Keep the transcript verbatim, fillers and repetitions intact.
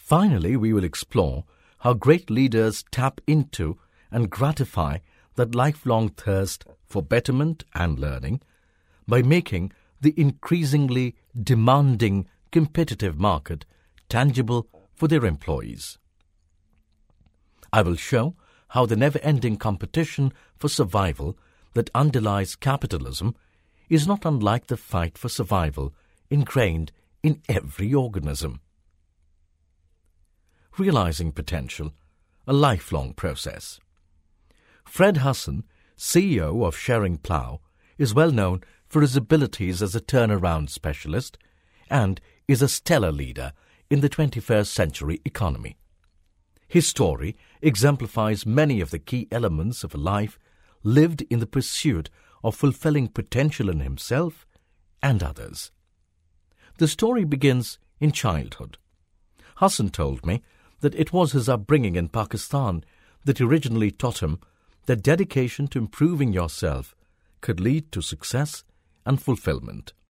Finally, we will explore how great leaders tap into and gratify that lifelong thirst for betterment and learning by making the increasingly demanding competitive market tangible for their employees. I will show how the never-ending competition for survival that underlies capitalism is not unlike the fight for survival ingrained in every organism. Realizing potential, a lifelong process. Fred Hassan, C E O of Schering-Plough, is well known for his abilities as a turnaround specialist and is a stellar leader in the twenty-first century economy. His story exemplifies many of the key elements of a life lived in the pursuit of fulfilling potential in himself and others. The story begins in childhood. Hassan told me that it was his upbringing in Pakistan that originally taught him that dedication to improving yourself could lead to success and fulfillment.